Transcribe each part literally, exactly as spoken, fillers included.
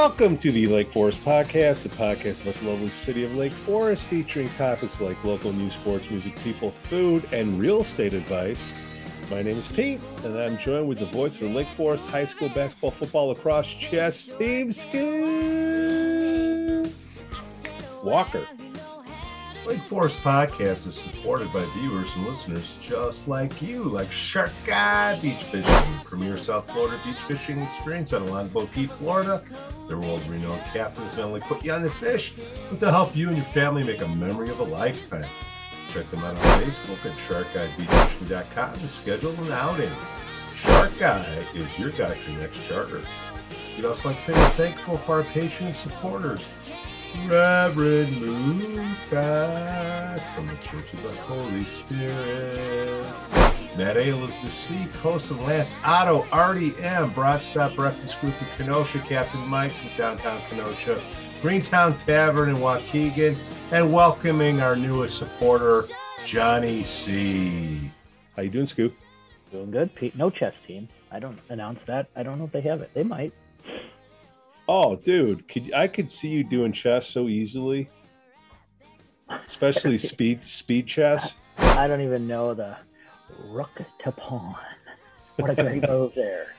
Welcome to the Lake Forest Podcast, a podcast about the lovely city of Lake Forest, featuring topics like local news, sports, music, people, food, and real estate advice. My name is Pete, and I'm joined with the voice of the Lake Forest High School basketball, football, lacrosse, chess team, Scoot Walker. Lake Forest Podcast is supported by viewers and listeners just like you, like Shark Guy Beach Fishing, premier South Florida beach fishing experience on Longboat Key, Florida. Their world-renowned captains not only put you on the fish, but to help you and your family make a memory of a lifetime. Check them out on Facebook at shark guy beach fishing dot com to schedule an outing. Shark Guy is your guy for your next charter. We'd also like to say we're thankful for our patrons and supporters. Reverend Luca from the Church of the Holy Spirit. Matt A, Elizabeth C, Coast and Lance, Otto, Artie M, Broadstop Breakfast Group in Kenosha, Captain Mike's in downtown Kenosha, Greentown Tavern in Waukegan, and welcoming our newest supporter, Johnny C. How you doing, Scoop? Doing good, Pete. No chess team. I don't announce that. I don't know if they have it. They might. Oh, dude, could I could see you doing chess so easily, especially speed speed chess. I don't even know the rook to pawn. What a great move there.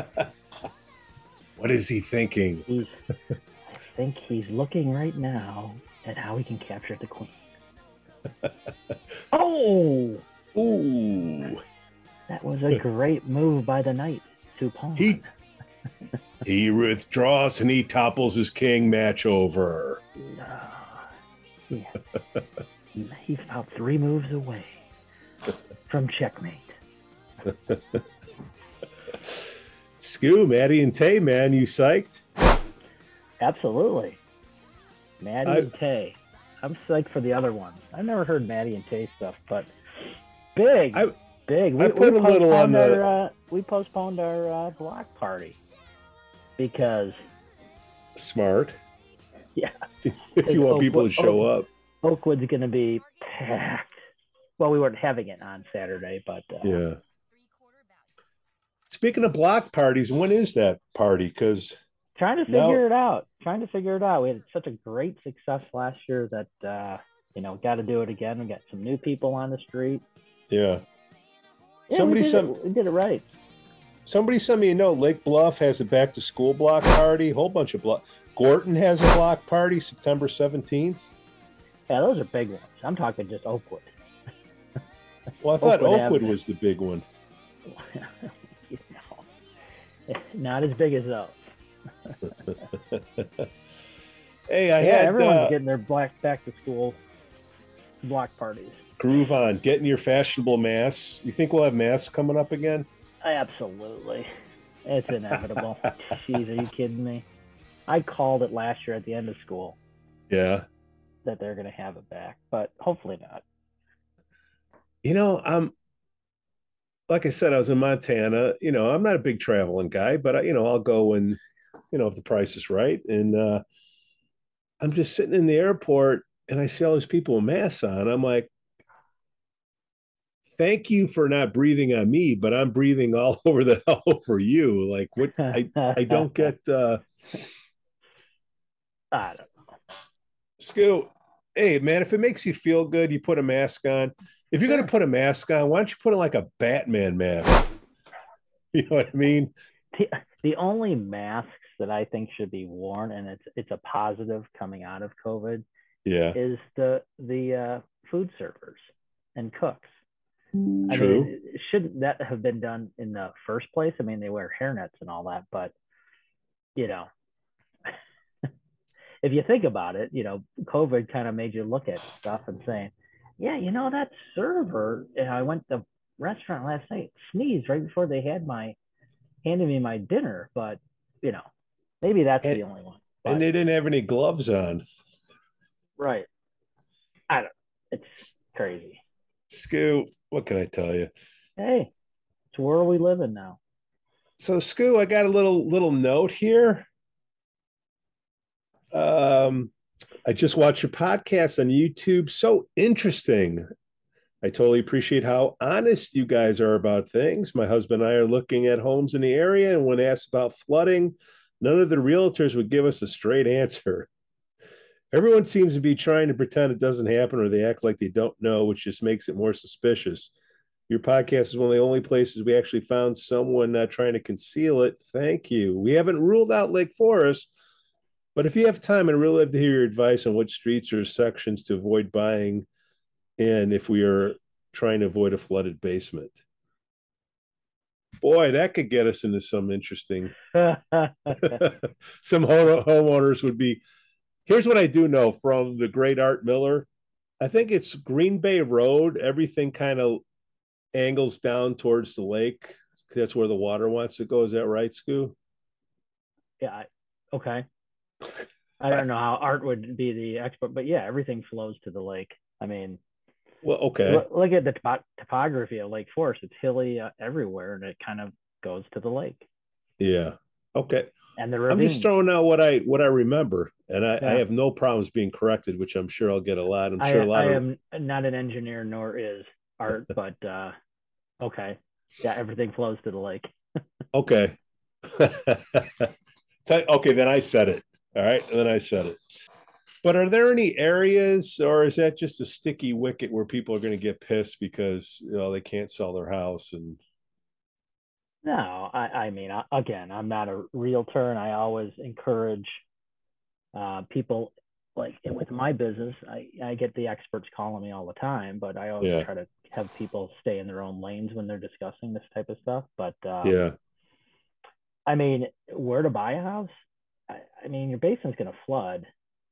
What is he thinking? He's, I think he's looking right now at how he can capture the queen. Oh! Ooh! That was a great move by the knight to pawn. He... He withdraws and he topples his king. Match over. Uh, yeah. He's about three moves away from checkmate. Scoo, Maddie and Tay, man, you psyched? Absolutely. Maddie I... and Tay. I'm psyched for the other ones. I've never heard Maddie and Tay stuff, but big, I... big. We, I put we a little on our, the... Uh, we postponed our uh, block party. Because smart, yeah. If you want Oakwood, people to show Oak, up, Oakwood's going to be packed. Well, we weren't having it on Saturday, but uh, yeah. Speaking of block parties, when is that party? Because trying to figure now... it out. Trying to figure it out. We had such a great success last year that uh, you know, got to do it again. We got some new people on the street. Yeah. yeah Somebody, we did, some... it, we did it right. Somebody sent me a note. Lake Bluff has a back-to-school block party. Whole bunch of block. Gorton has a block party September seventeenth. Yeah, those are big ones. I'm talking just Oakwood. Well, I thought Oakwood, Oakwood was the big one. You know, not as big as those. Hey, I yeah, had everyone's uh, getting their black back-to-school block parties. Groove on, getting your fashionable masks. You think we'll have masks coming up again? Absolutely. It's inevitable. Jeez, are you kidding me? I called it last year at the end of school. Yeah. That they're going to have it back, but hopefully not. You know, I'm, like I said, I was in Montana. You know, I'm not a big traveling guy, but, I, you know, I'll go when, you know, if the price is right. And uh, I'm just sitting in the airport and I see all these people with masks on. I'm like, thank you for not breathing on me, but I'm breathing all over the hell for you. Like what? I I don't get. Uh... I don't know. Scoot, hey man, if it makes you feel good, you put a mask on. If you're gonna put a mask on, why don't you put on like a Batman mask? You know what I mean? The, the only masks that I think should be worn, and it's it's a positive coming out of COVID, yeah, is the the uh, food servers and cooks. I True. mean, shouldn't that have been done in the first place? I mean, they wear hairnets and all that, but you know, if you think about it, you know, COVID kind of made you look at stuff and saying, yeah, you know, that server, and I went to the restaurant last night, sneezed right before they had my, handed me my dinner, but you know, maybe that's and, the only one. But, and they didn't have any gloves on. Right. I don't, it's crazy. Scoot, what can I tell you? Hey, it's where we live in now. So, Scoot, I got a little little note here. Um, I just watched your podcast on YouTube. So interesting. I totally appreciate how honest you guys are about things. My husband and I are looking at homes in the area, and when asked about flooding, None of the realtors would give us a straight answer. Everyone seems to be trying to pretend it doesn't happen or they act like they don't know, which just makes it more suspicious. Your podcast is one of the only places we actually found someone not trying to conceal it. Thank you. We haven't ruled out Lake Forest, but if you have time, I'd really love to hear your advice on which streets or sections to avoid buying in if we are trying to avoid a flooded basement. Boy, that could get us into some interesting. Some homeowners would be. Here's what I do know from the great Art Miller. I think it's Green Bay Road. Everything kind of angles down towards the lake. That's where the water wants to go. Is that right, Scoo? Yeah. Okay. I don't know how Art would be the expert, but yeah, everything flows to the lake. I mean, well, okay. Look, look at the top- topography of Lake Forest. It's hilly uh, everywhere, and it kind of goes to the lake. Yeah. Okay. And the I'm ravines. just throwing out what I what I remember, and I, Yeah. I have no problems being corrected, which I'm sure I'll get a lot. I'm I, sure a lot I of. am not an engineer, nor is Art, but uh, okay, yeah, everything flows to the lake. Okay. Okay, then I said it. All right, and then I said it. But are there any areas, or is that just a sticky wicket where people are going to get pissed because you know they can't sell their house? And No, I, I mean, I, again, I'm not a realtor, and I always encourage uh, people. Like with my business, I, I get the experts calling me all the time, but I always yeah, try to have people stay in their own lanes when they're discussing this type of stuff. But um, yeah, I mean, where to buy a house? I, I mean, your basement's going to flood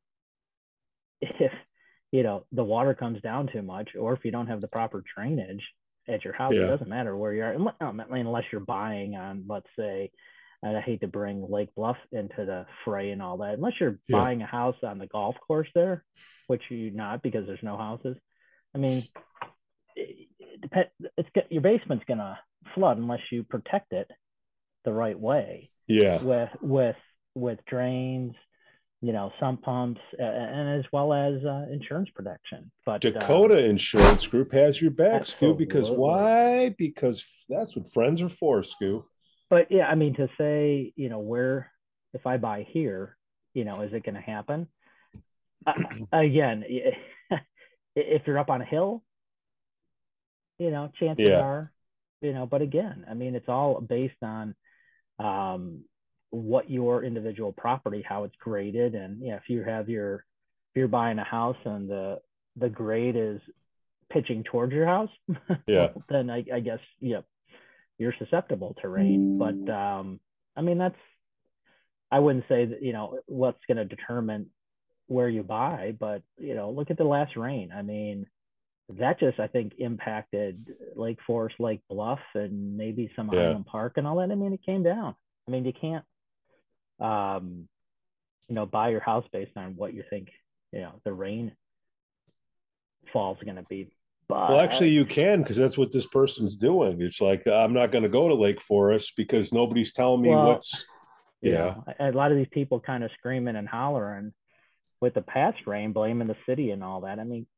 if you know the water comes down too much, or if you don't have the proper drainage at your house. It yeah, doesn't matter where you are, unless you're buying on, let's say, and I hate to bring Lake Bluff into the fray and all that. Unless you're yeah, buying a house on the golf course there, which you're not because there's no houses. I mean, it, it, it's your basement's gonna flood unless you protect it the right way yeah. with with with drains, you know, sump pumps, uh, and as well as uh, insurance protection. But Dakota um, Insurance Group has your back, Scoo. Because absolutely. why? Because that's what friends are for, Scoo. But yeah, I mean, to say, you know, where if I buy here, you know, is it going to happen? Uh, again, if you're up on a hill, you know, chances Yeah, are, you know, but again, I mean, it's all based on um, what your individual property, how it's graded. And yeah, if you have your, if you're buying a house and the, the grade is pitching towards your house, yeah, well, then I, I guess, yeah, you're susceptible to rain. But um, I mean, that's, I wouldn't say that, you know, what's going to determine where you buy, but, you know, look at the last rain. I mean, that just, I think, impacted Lake Forest, Lake Bluff, and maybe some yeah, Highland Park and all that. I mean, it came down. I mean, you can't, um, you know, buy your house based on what you think, you know, the rain falls going to be. well, actually, But, you can because that's what this person's doing. It's like I'm not going to go to Lake Forest because nobody's telling me well, what's. you Yeah. know, a lot of these people kind of screaming and hollering with the past rain, blaming the city and all that. I mean,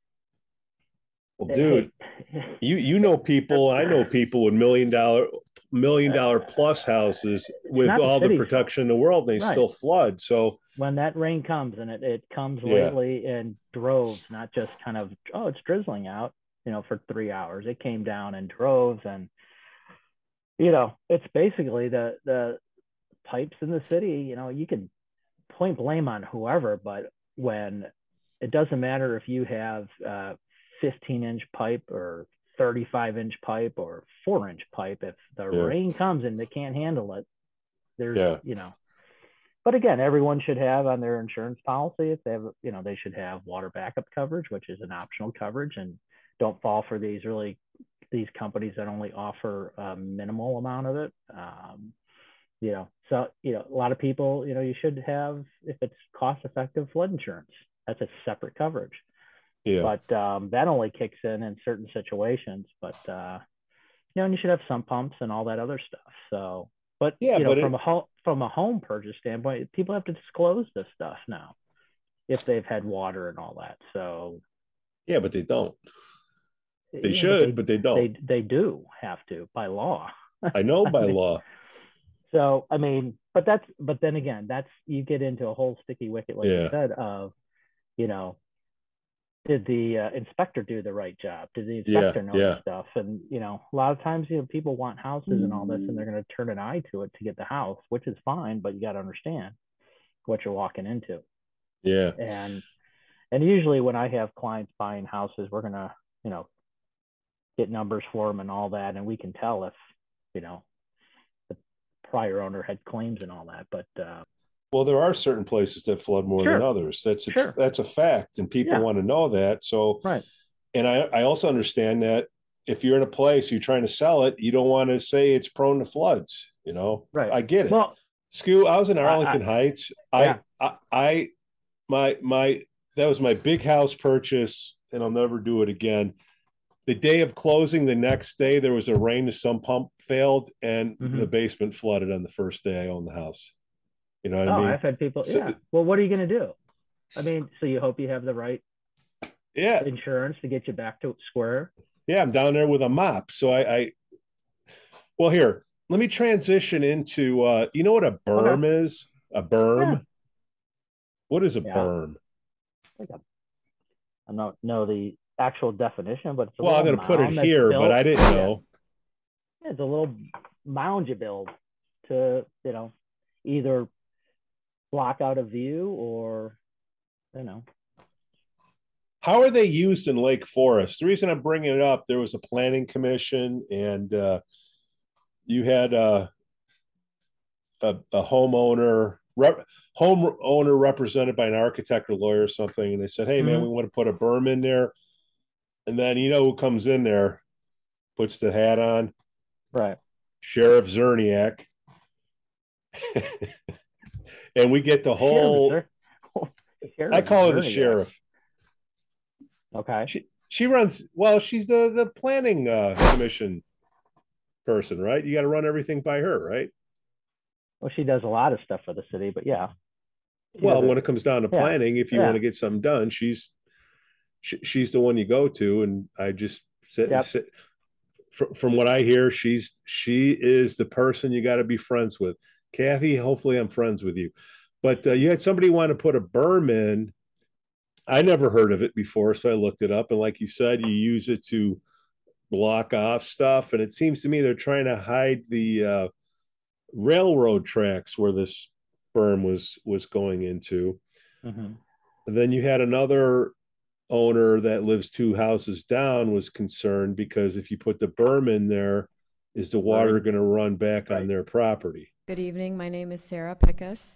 Well, hey, dude, you you know people. I know people with million dollar million dollar plus houses it's with not the all the city's fault, protection in the world. And they right? still flood. So When that rain comes, and it, it comes yeah, lately in droves, not just kind of, oh, it's drizzling out, you know, for three hours. It came down in droves, and you know, it's basically the the pipes in the city. You know, you can point blame on whoever, but when it doesn't matter if you have uh, fifteen inch pipe or thirty-five inch pipe or four inch pipe, if the yeah, rain comes and they can't handle it, there's, yeah, you know, but again, everyone should have on their insurance policy, if they have, you know, they should have water backup coverage, which is an optional coverage, and don't fall for these really, these companies that only offer a minimal amount of it. Um, you know, so, you know, a lot of people, you know, you should have, if it's cost effective, flood insurance. That's a separate coverage, yeah, but um, that only kicks in in certain situations. But uh, you know, and you should have sump pumps and all that other stuff. So, but yeah. you know, But from a it, home from a home purchase standpoint, people have to disclose this stuff now if they've had water and all that. So yeah, but they don't. They yeah, but should, they but they don't. they they do have to by law. I know I by mean, law. So, I mean, but that's, but then again, that's, you get into a whole sticky wicket, like you Yeah. said, of, you know, did the uh, inspector do the right job? Did the Yeah. inspector know Yeah. their stuff? And, you know, a lot of times, you know, people want houses and all this, and they're going to turn an eye to it to get the house, which is fine, but you got to understand what you're walking into. Yeah. And, and usually when I have clients buying houses, we're going to, you know, get numbers for them and all that. And we can tell if, you know, the prior owner had claims and all that. But, uh, Well, there are certain places that flood more than sure, others. That's a, sure. that's a fact, and people Yeah. want to know that. So, Right. and I, I also understand that if you're in a place you're trying to sell it, you don't want to say it's prone to floods. You know, Right. I get it. Well, Scoot, I was in I, Arlington I Heights. I, yeah. I, I, my, my, that was my big house purchase, and I'll never do it again. The day of closing, the next day, there was a rain. The sump pump failed, and Mm-hmm. the basement flooded on the first day I owned the house. You know what Oh, I mean? I've had people. So, Yeah. Well, what are you going to do? I mean, so you hope you have the right yeah, insurance to get you back to square. yeah, I'm down there with a mop. So I, I well, here, let me transition into, uh, you know what a Okay. berm is? A Yeah. berm? What is a Yeah. berm? I think I don't know the actual definition, but it's a Well, I'm little going to put it mound that's here, but built. I didn't Yeah. know. Yeah, it's a little mound you build to, you know, either block out a view or, you know. How are they used in Lake Forest? The reason I'm bringing it up, there was a planning commission, and uh, you had uh, a, a homeowner, rep, homeowner represented by an architect or lawyer or something, and they said, "Hey, man, Mm-hmm. we want to put a berm in there." And then you know who comes in there, puts the hat on? Right. Sheriff Zerniak. And we get the Sheriff, whole. sir. I Sheriff call her the Zerniak. sheriff. Okay. She she runs. Well, she's the the planning uh, commission person, right? You got to run everything by her, right? Well, she does a lot of stuff for the city, but yeah, she Well, does when it. it comes down to Yeah. planning, if you want Yeah. to get something done, she's she, she's the one you go to. And I just sit, Yep. sit from, from what I hear, she's she is the person you got to be friends with. Kathy, hopefully I'm friends with you. But uh, you had somebody want to put a berm in. I never heard of it before, so I looked it up. And like you said, you use it to block off stuff. And it seems to me they're trying to hide the uh, railroad tracks where this berm was was going into. Mm-hmm. And then you had another owner that lives two houses down was concerned because if you put the berm in there, is the water going to run back Right. on their property? Good evening. My name is Sarah Pickus,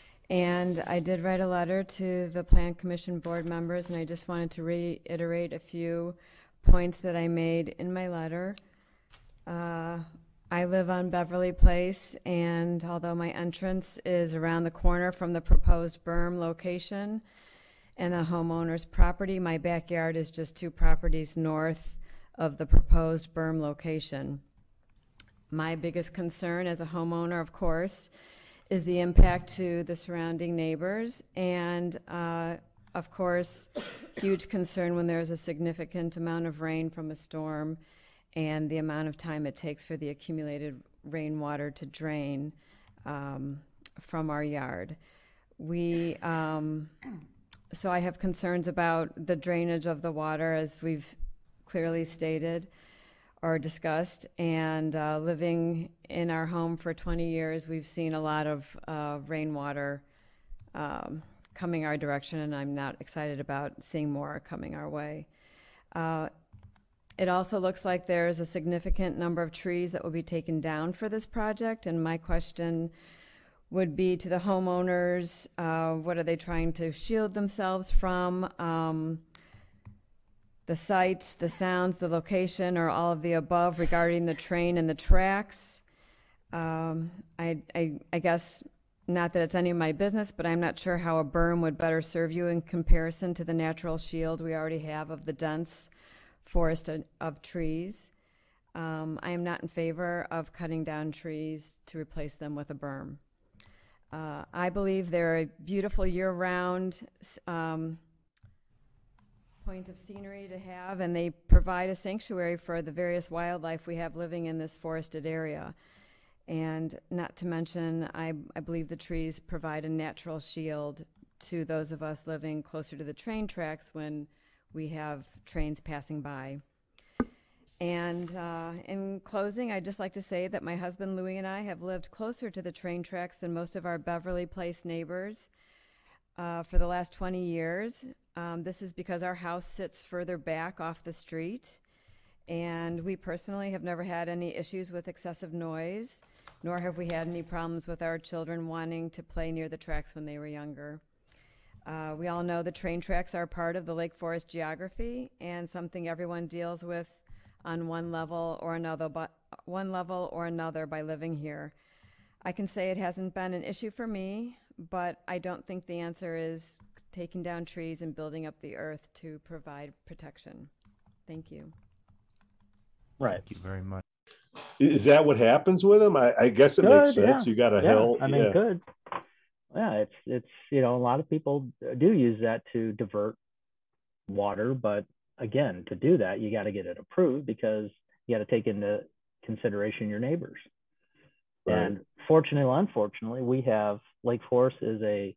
and I did write a letter to the Plan Commission board members, and I just wanted to reiterate a few points that I made in my letter. Uh, I live on Beverly Place, and although my entrance is around the corner from the proposed berm location and the homeowner's property, my backyard is just two properties north of the proposed berm location. My biggest concern as a homeowner, of course, is the impact to the surrounding neighbors, and uh, of course, huge concern when there's a significant amount of rain from a storm and the amount of time it takes for the accumulated rainwater to drain um, from our yard. We, um, so I have concerns about the drainage of the water, as we've clearly stated or discussed, and uh, living in our home for twenty years, we've seen a lot of uh, rainwater um, coming our direction, and I'm not excited about seeing more coming our way. Uh, it also looks like there's a significant number of trees that will be taken down for this project, and my question would be to the homeowners, uh, what are they trying to shield themselves from? Um, the sights, the sounds, the location, or all of the above regarding the train and the tracks. Um, I, I, I guess, not that it's any of my business, but I'm not sure how a berm would better serve you in comparison to the natural shield we already have of the dense forest of, of trees. Um, I am not in favor of cutting down trees to replace them with a berm. Uh, I believe they're a beautiful year-round um, point of scenery to have, and they provide a sanctuary for the various wildlife we have living in this forested area. And not to mention, I, I believe the trees provide a natural shield to those of us living closer to the train tracks when we have trains passing by. And uh, in closing, I'd just like to say that my husband Louis and I have lived closer to the train tracks than most of our Beverly Place neighbors uh, for the last twenty years. Um, this is because our house sits further back off the street, and we personally have never had any issues with excessive noise, nor have we had any problems with our children wanting to play near the tracks when they were younger. Uh, we all know the train tracks are part of the Lake Forest geography and something everyone deals with on one level or another, but one level or another by living here. I can say it hasn't been an issue for me, but I don't think the answer is taking down trees and building up the earth to provide protection. Thank you. Right. Thank you very much. Is that what happens with them? I, I guess it Good, makes sense. yeah. You got a yeah, hill. I mean, yeah. good. Yeah, it's it's you know a lot of people do use that to divert water, but again, to do that, you got to get it approved because you got to take into consideration your neighbors. Right. And fortunately, or unfortunately, we have Lake Forest is a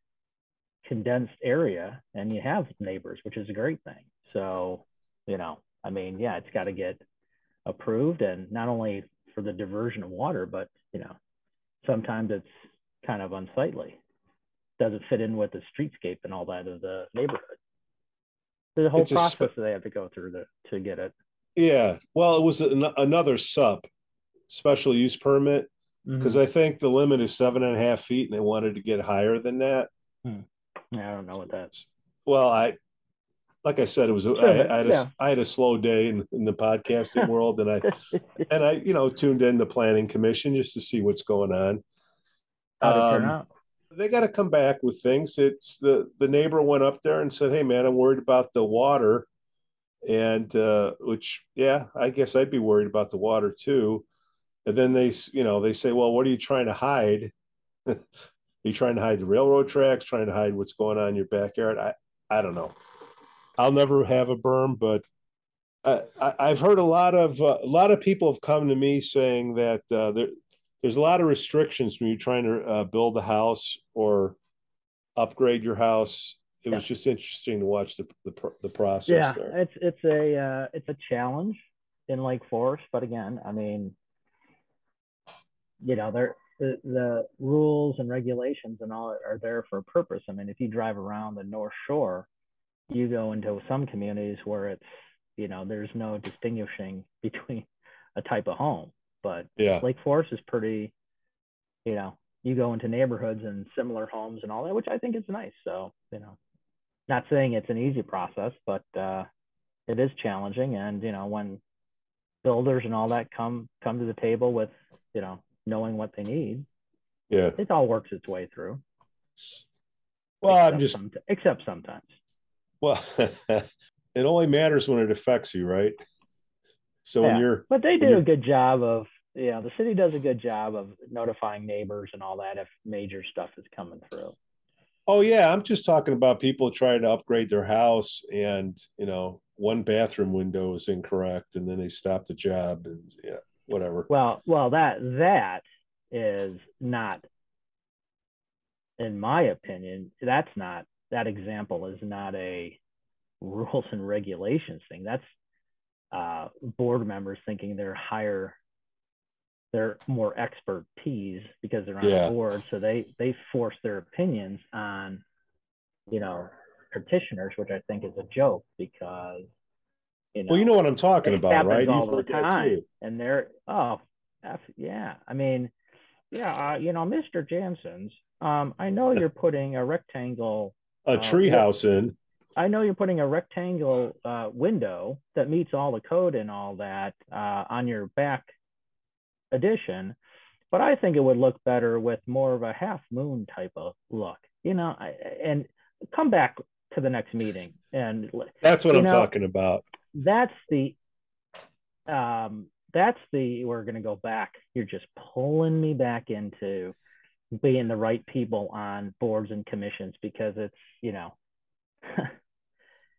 condensed area, and you have neighbors, which is a great thing. So, you know, I mean, yeah, it's got to get approved, and not only for the diversion of water, but you know, sometimes it's kind of unsightly. Doesn't fit in with the streetscape and all that of the neighborhood. There's a whole It's a process spe- that they have to go through to, to get it. Yeah. Well, it was an, another sup, special use permit, because Mhm. I think the limit is seven and a half feet and they wanted to get higher than that. Hmm. Yeah, I don't know what that. Well, I, like I said, it was, Sure, I, but I had a, yeah. I had a slow day in, in the podcasting world, and I, and I, you know, tuned in the planning commission just to see what's going on. How'd it turn Um, out? they got to come back with things. It's the, the neighbor went up there and said, "Hey man, I'm worried about the water." And, uh, which, yeah, I guess I'd be worried about the water too. And then they, you know, they say, "Well, what are you trying to hide? Are you trying to hide the railroad tracks, trying to hide what's going on in your backyard?" I, I don't know. I'll never have a berm, but I, I, I've heard a lot of uh, a lot of people have come to me saying that uh, there, there's a lot of restrictions when you're trying to uh, build a house or upgrade your house. It Yeah. was just interesting to watch the the, the process Yeah, there. it's it's a uh, it's a challenge in Lake Forest, but again, I mean, you know, there the, the rules and regulations and all are there for a purpose. I mean, if you drive around the North Shore, you go into some communities where it's, you know, there's no distinguishing between a type of home. But Yeah, Lake Forest is pretty, you know, you go into neighborhoods and similar homes and all that, which I think is nice. So, you know, not saying it's an easy process, but uh, it is challenging. And, you know, when builders and all that come come to the table with, you know, knowing what they need, yeah. it all works its way through. Well, I'm Except just some, except sometimes. well. It only matters when it affects you, right? So when Yeah, you're but they when do a you're good job of, you know, the city does a good job of notifying neighbors and all that if major stuff is coming through. oh yeah, I'm just talking about people trying to upgrade their house, and you know, one bathroom window is incorrect, and then they stop the job, and yeah, whatever. Well, well, that that is not, in my opinion, that's not that example is not a rules and regulations thing. That's uh, board members thinking they're higher, they're more expertise because they're on a Yeah. board, so they they force their opinions on, you know, petitioners, which I think is a joke because, you Well, you know, know what I'm talking it about, happens right? all You've the heard that time, too. and they're oh, F, yeah. I mean, yeah, uh, you know, Mister Jansen's. Um, I know you're putting a rectangle. A Uh, wi- treehouse in. I know you're putting a rectangle uh, window that meets all the code and all that uh, on your back addition, but I think it would look better with more of a half moon type of look, you know, I, and come back to the next meeting. And, That's what you I'm know, talking about. that's the, um, that's the, we're going to go back. You're just pulling me back into being the right people on boards and commissions because it's, you know,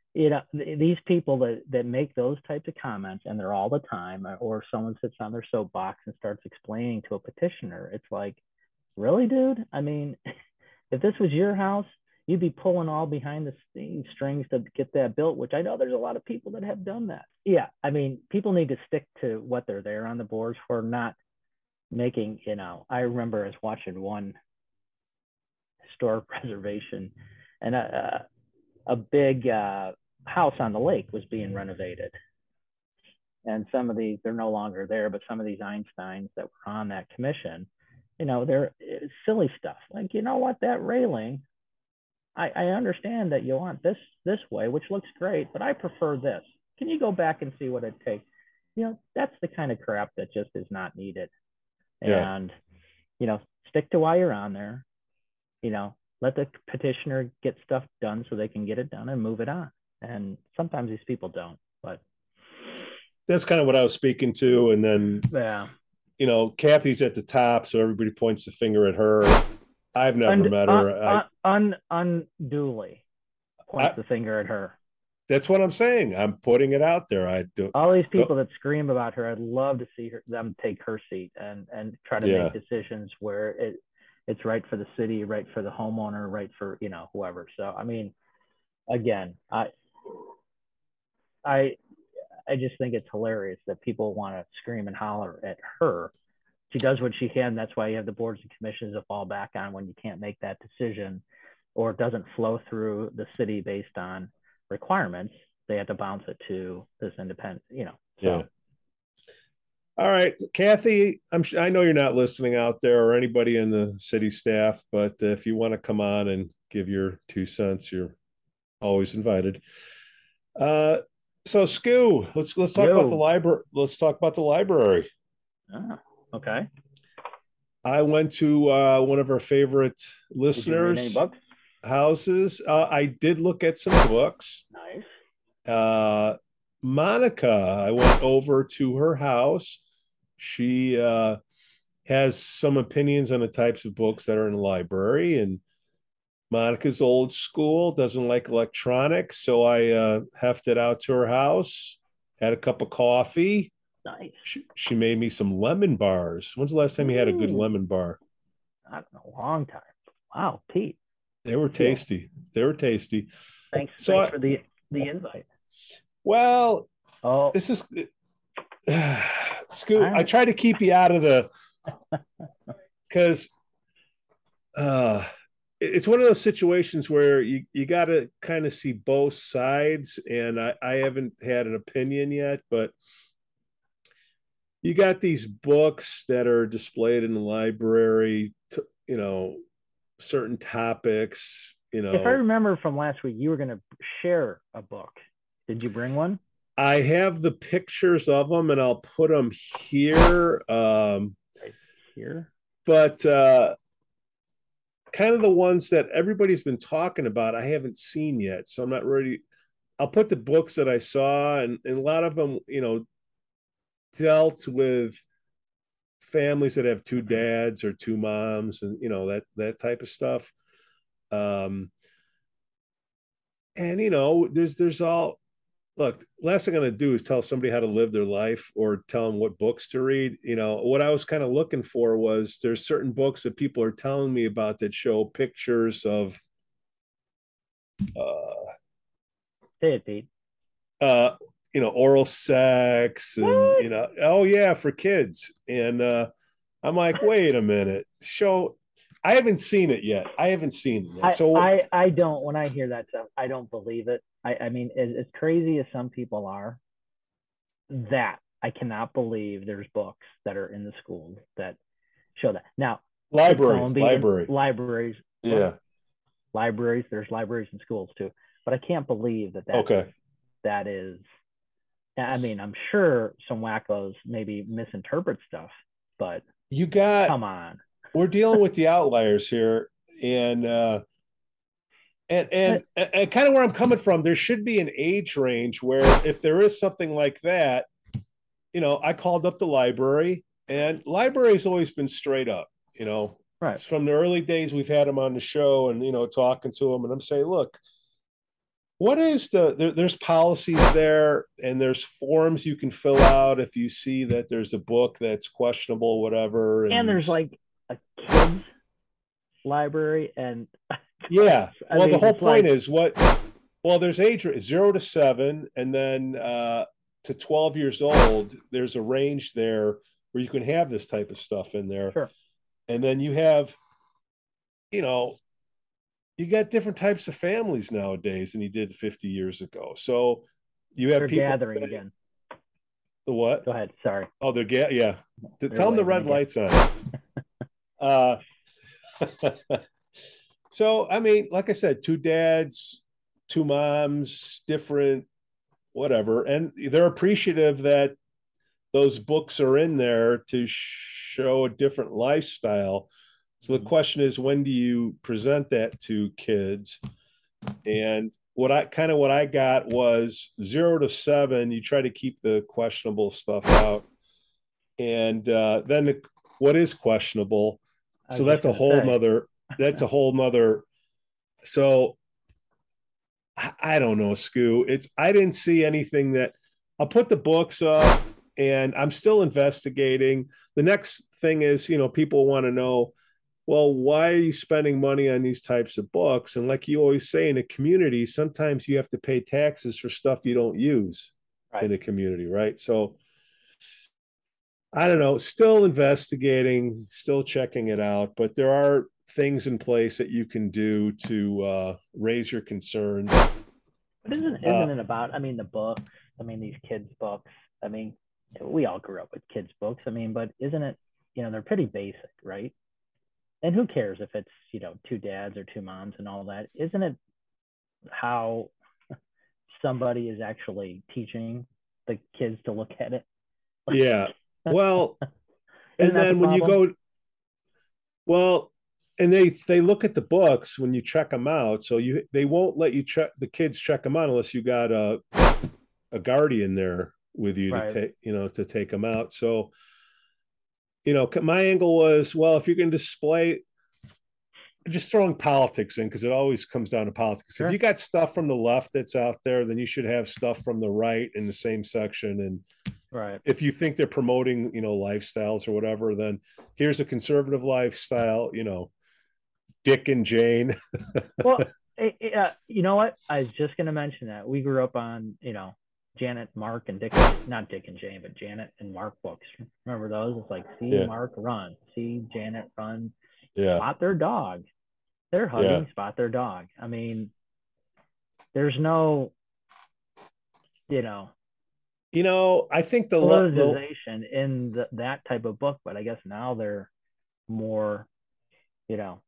you know, these people that, that make those types of comments, and they're all the time, or someone sits on their soapbox and starts explaining to a petitioner, it's like, really, dude? I mean, if this was your house, you'd be pulling all behind the strings to get that built, which I know there's a lot of people that have done that. Yeah, I mean, people need to stick to what they're there on the boards for, not making, you know, I remember as watching one historic preservation, and a, a big uh, house on the lake was being renovated. And some of these, they're no longer there, but some of these Einsteins that were on that commission, you know, they're silly stuff. Like, you know what, that railing, I, I understand that you want this this way, which looks great, but I prefer this. Can you go back and see what it takes? You know, that's the kind of crap that just is not needed. Yeah. And, you know, stick to why you're on there. You know, let the petitioner get stuff done so they can get it done and move it on. And sometimes these people don't, but that's kind of what I was speaking to. And then, yeah, you know, Kathy's at the top, so everybody points the finger at her. I've never Und, met her. Un, un, un, unduly points I, the finger at her. That's what I'm saying. I'm putting it out there. I do. All these people that scream about her, I'd love to see her, them take her seat and and try to yeah. make decisions where it it's right for the city, right for the homeowner, right for, you know, whoever. So I mean, again, I I I just think it's hilarious that people want to scream and holler at her. She does what she can. That's why you have the boards and commissions to fall back on when you can't make that decision, or it doesn't flow through the city based on requirements. They have to bounce it to this independent, you know. So. Yeah. All right, Kathy, I'm I know you're not listening out there, or anybody in the city staff, but if you want to come on and give your two cents, you're always invited. Uh, so Scoo, let's let's talk Yo. about the library. Let's talk about the library. Oh, okay. I went to uh, one of our favorite listeners' houses. Uh, I did look at some books. Nice. Uh, Monica, I went over to her house. She uh, has some opinions on the types of books that are in the library, and Monica's old school, doesn't like electronics, so I uh, hefted out to her house, had a cup of coffee. Nice. She, she made me some lemon bars. When's the last time you had a good lemon bar? Not in a long time. Wow, Pete. They were tasty. Yeah. They were tasty. Thanks, so thanks I, for the, the invite. Well, oh, this is uh, Scoot. I, I try to keep you out of the because uh, it's one of those situations where you, you got to kind of see both sides, and I, I haven't had an opinion yet, but you got these books that are displayed in the library, to, you know, certain topics, you know. If I remember from last week, you were going to share a book. Did you bring one? I have the pictures of them, and I'll put them here. Um, right here? But uh, kind of the ones that everybody's been talking about, I haven't seen yet, so I'm not ready. I'll put the books that I saw, and, and a lot of them, you know, dealt with families that have two dads or two moms, and you know, that that type of stuff. Um, and you know, there's there's all look. Last thing I'm going to do is tell somebody how to live their life or tell them what books to read. You know, what I was kind of looking for was there's certain books that people are telling me about that show pictures of. Uh, Say it, Pete. Uh, you know, oral sex and, what? you know, oh yeah, for kids. And uh, I'm like, wait a minute, show, I haven't seen it yet. I haven't seen it yet. I, so I, I don't, when I hear that stuff, I don't believe it. I, I mean, as, as crazy as some people are, that I cannot believe there's books that are in the schools that show that. Now, library, library, libraries, yeah, well, libraries, there's libraries in schools too, but I can't believe that that, okay. that is, I mean, I'm sure some wackos maybe misinterpret stuff, but you got, come on, we're dealing with the outliers here. And, uh, and, and, but, and kind of where I'm coming from, there should be an age range where if there is something like that, you know, I called up the library, and library's always been straight up, you know, right. It's from the early days we've had them on the show and, you know, talking to them, and I'm saying, look, What is the there, there's policies there and there's forms you can fill out if you see that there's a book that's questionable, whatever, and And you there's like a kids library, and yeah. I Well, the mean, whole it's point like, is what well, there's age zero to seven, and then uh to twelve years old, there's a range there where you can have this type of stuff in there. sure, And then you have, you know, you got different types of families nowadays than you did fifty years ago. So you have they're people gathering say, again. the what? Go ahead. Sorry, Oh, they're ga- yeah. they're Tell them the waving red again. lights on. uh, so I mean, like I said, two dads, two moms, different, whatever, and they're appreciative that those books are in there to show a different lifestyle. So the Mhm. question is, when do you present that to kids? And what I kind of what I got was zero to seven. You try to keep the questionable stuff out, and uh, then the, what is questionable. I So was just that's a gonna whole say, nother. That's a whole nother. So I, I don't know, Scoo. It's I didn't see anything that I'll put the books up, and I'm still investigating. The next thing is, you know, people want to know, well, why are you spending money on these types of books? And like you always say in a community, sometimes you have to pay taxes for stuff you don't use right? in a community, right? So I don't know, still investigating, still checking it out, but there are things in place that you can do to uh, raise your concerns. But isn't Uh, isn't it about? I mean, the books. I mean, these kids' books. I mean, we all grew up with kids' books. I mean, but isn't it? You know, they're pretty basic, right? And who cares if it's, you know, two dads or two moms and all that? Isn't it how somebody is actually teaching the kids to look at it? yeah. Well, Isn't and that the then when you problem? go, well, and they they look at the books when you check them out. So you they won't let you check the kids check them out unless you got a a guardian there with you to Right. take you know to take them out. So you know my angle was, well, if you're going to display, just throwing politics in because it always comes down to politics. If you Sure. got stuff from the left that's out there, then you should have stuff from the right in the same section. And Right. if you think they're promoting, you know, lifestyles or whatever, then here's a conservative lifestyle, you know, Dick and Jane. Well, eh, eh, uh, you know what? I was just going to mention that we grew up on, you know, Janet, Mark, and Dick, not Dick and Jane, but Janet and Mark books. Remember those? It's like, see Yeah, Mark run, see Janet run, yeah, spot their dog. They're yeah. hugging, spot their dog. I mean, there's no, you know, You know, I think the the politicization in the, that type of book, but I guess now they're more, you know,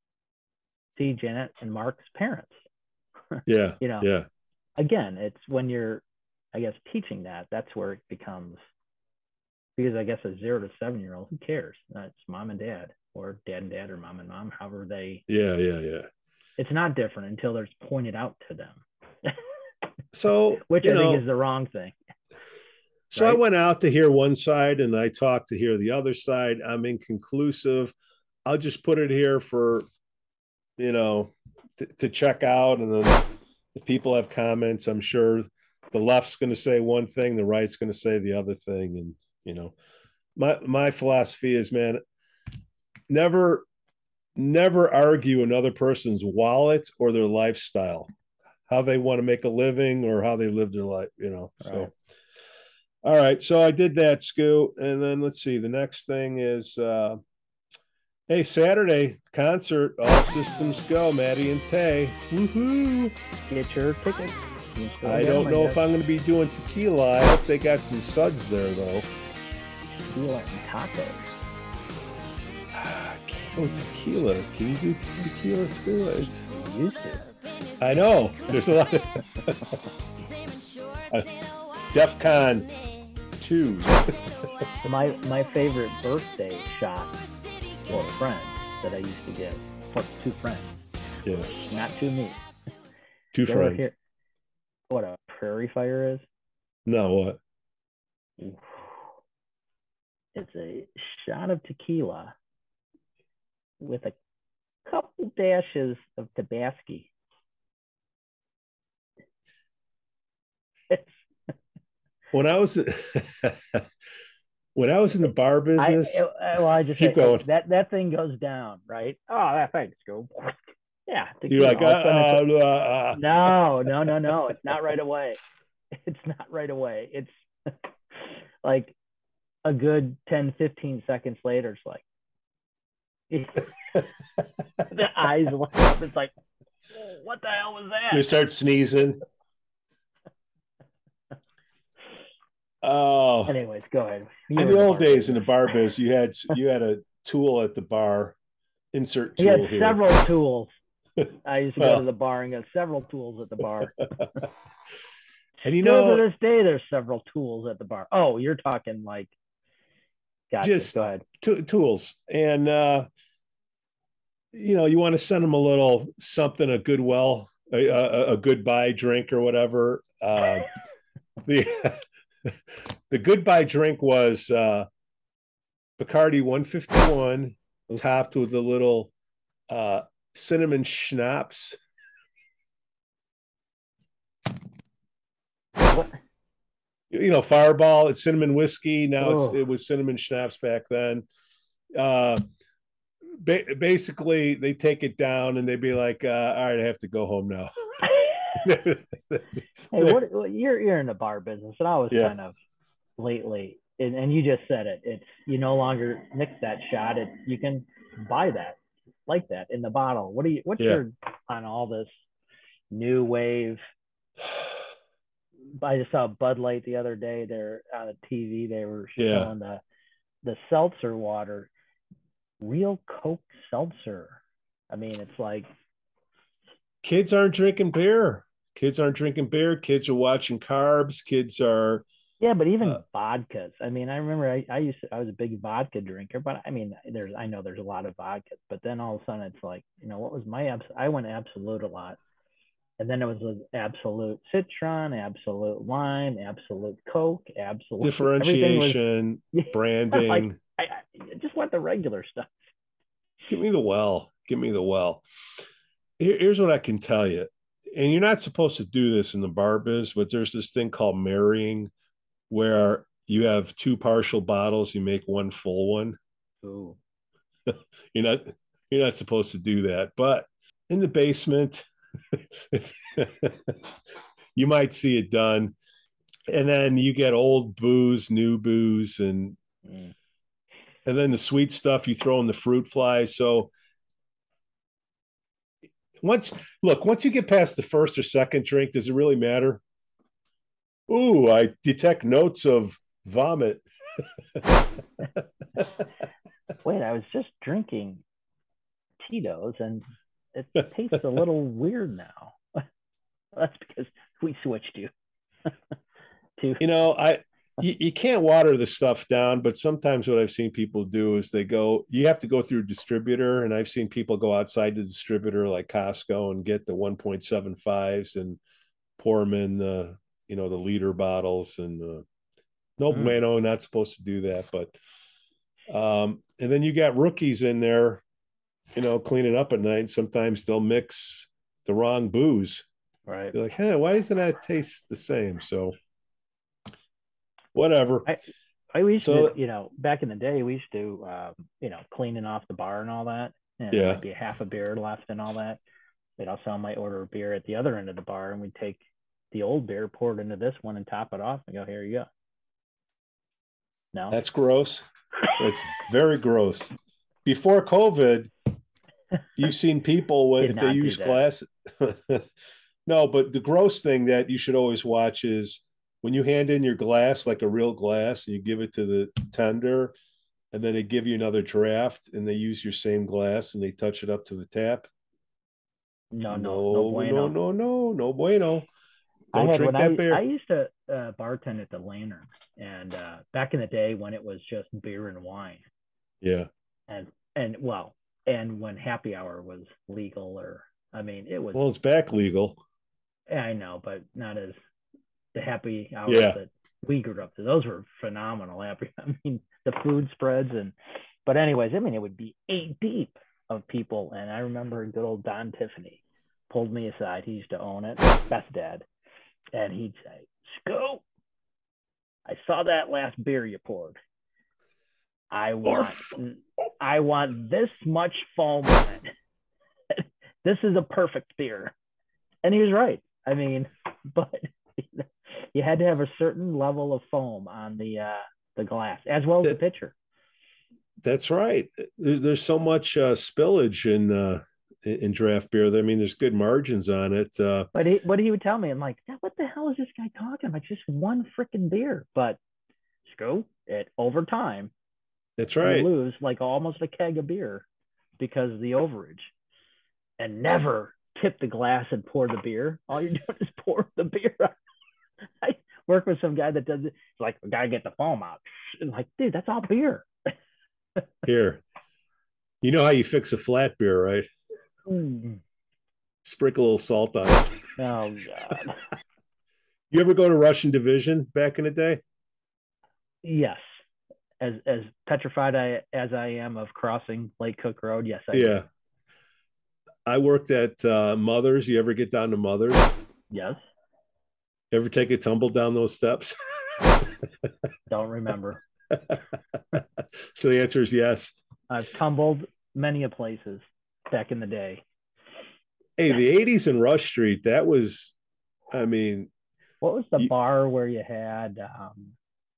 see Janet and Mark's parents. yeah, You know, yeah, again, it's when you're, I guess, teaching that, that's where it becomes, because I guess a zero to seven year old, who cares? Uh, It's mom and dad, or dad and dad, or mom and mom, however they, yeah, yeah, yeah. it's not different until there's pointed out to them, So which you I think is know, the wrong thing, so I right? went out to hear one side and I talked to hear the other side. I'm inconclusive. I'll just put it here for, you know, to, to check out. And then if people have comments, I'm sure the left's going to say one thing, the right's going to say the other thing. And, you know, my, my philosophy is, man, never, never argue another person's wallet or their lifestyle, how they want to make a living or how they live their life, you know? Right. So, all right. So I did that, Scoot. And then let's see. The next thing is, uh, hey, Saturday concert, all systems go, Maddie and Tay. Woohoo! Get your tickets. You can still I get them, don't I know guess. if I'm going to be doing tequila. I hope they got some suds there, though. Tequila and tacos. Ah, oh, tequila. Can you do tequila, Scoot? It's, Used to. I know. There's a lot of uh, DEF CON two. My my favorite birthday shot for a friend that I used to give for two friends, Yeah, not to me. two You ever friends. hear what a prairie fire is? No, what? It's a shot of tequila with a couple dashes of Tabasco. when I was when I was in the bar I business, well, I just keep say going. that that thing goes down, right? Oh, that thing's go. Yeah, You're tequila. like, uh, All of a sudden, it's uh, uh, no, no, no, no. It's not right away. It's not right away. It's like a good ten, fifteen seconds later. It's like the eyes light up. It's like, oh, what the hell was you that? start sneezing. Oh, Anyways, go ahead. You in were the in the old bar days in business. the bar biz, you had you had a tool at the bar. Insert He had tool here. several tools. I used to go to Well, the bar and get several tools at the bar. and you Still to know, this day, there's several tools at the bar. Oh, you're talking like, gotcha. just Go ahead. t- tools, and uh, you know, you want to send them a little something, a goodwill, a, a, a goodbye drink or whatever. Uh, the the goodbye drink was uh, Bacardi one fifty-one, Oof. topped with a little uh, cinnamon schnapps. What? You know, Fireball. It's cinnamon whiskey. Now it's Oh, it was cinnamon schnapps back then. Uh, ba- basically, they take it down and they'd be like, uh, "All right, I have to go home now." hey, what, what? You're you're in the bar business, and I was Yeah, kind of lately, and, and you just said it. It's you no longer mix that shot. It you can buy that like that in the bottle. What do you? What's yeah. your on all this new wave? I just saw Bud Light the other day. They're on the T V. They were Yeah. showing the the seltzer water, real Coke seltzer. I mean, it's like Kids aren't drinking beer. Kids aren't drinking beer. Kids are watching carbs. Kids are, yeah, but uh, even vodkas. I mean, I remember I, I used to, I was a big vodka drinker, but I mean, there's I know there's a lot of vodkas, but then all of a sudden it's like, you know, what was my abs? I went Absolute a lot, and then it was a Absolute Citron, Absolute Lime, Absolute Coke, Absolute everything was differentiation, like branding. I, I just want the regular stuff. Give me the well. Give me the well. Here- here's what I can tell you. And you're not supposed to do this in the bar biz, but there's this thing called marrying where you have two partial bottles, you make one full one. Ooh. You're not you're not supposed to do that. But in the basement, you might see it done. And then you get old booze, new booze, and Mm. and then the sweet stuff you throw in the fruit flies. So once look, once you get past the first or second drink, does it really matter? Ooh, I detect notes of vomit. Wait, I was just drinking Tito's and it tastes a little weird now. That's because we switched you to. You know, I you, you can't water the stuff down, but sometimes what I've seen people do is they go, you have to go through a distributor, and I've seen people go outside the distributor like Costco and get the one point seven fives and pour them in the, you know, the liter bottles and uh, no Mm, bueno, not supposed to do that, but um, and then you got rookies in there, you know, cleaning up at night. Sometimes they'll mix the wrong booze. right. You're like, hey, why doesn't that taste the same? So whatever. I I used to, So you know, back in the day, we used to, um, you know, cleaning off the bar and all that, and there yeah, might be a half a beer left and all that. But also, I might order a beer at the other end of the bar, and we'd take the old beer, pour it into this one, and top it off, and go, here you go. No, that's gross. That's very gross. Before COVID, you've seen people when did if they not do use that. glass. No, but the gross thing that you should always watch is when you hand in your glass, like a real glass, and you give it to the tender, and then they give you another draft, and they use your same glass and they touch it up to the tap. No, no, no No, no, bueno. no, no, no bueno. I Don't had drink when that I I beer. used to uh, bartend at the Lantern, and uh, back in the day when it was just beer and wine, Yeah. and and well, and when happy hour was legal, or I mean, it was. Well, it's back legal. I know, but not as the happy hours Yeah. that we grew up to. Those were phenomenal. Happy, I mean, the food spreads and, but anyways, I mean, it would be eight deep of people, and I remember good old Don Tiffany pulled me aside. He used to own it, best dad, and he'd say, "Scoop, I saw that last beer you poured. I want, I want this much foam in it. This is a perfect beer. And he was right. I mean, but you had to have a certain level of foam on the uh, the glass as well as that, the pitcher. That's right. There's, there's so much uh, spillage in uh, in draft beer. I mean, there's good margins on it. Uh, but he, what he would tell me, I'm like, what the hell is this guy talking about? Just one freaking beer. But Sco, it over time, that's right. You lose like almost a keg of beer because of the overage, and never tip the glass and pour the beer. All you're doing is pour the beer out. I work with some guy that does it. It's like, we gotta get the foam out. And like, dude, that's all beer. Here, you know how you fix a flat beer, right? Mm. Sprinkle a little salt on it. Oh God. You ever go to Russian Division back in the day? Yes. As as petrified I, as I am of crossing Lake Cook Road, yes, I yeah. do. I worked at uh, Mother's. You ever get down to Mother's? Yes. You ever take a tumble down those steps? Don't remember. So the answer is yes. I've tumbled many a places back in the day. Hey, the eighties in Rush Street, that was, I mean. What was the you, bar where you had, um,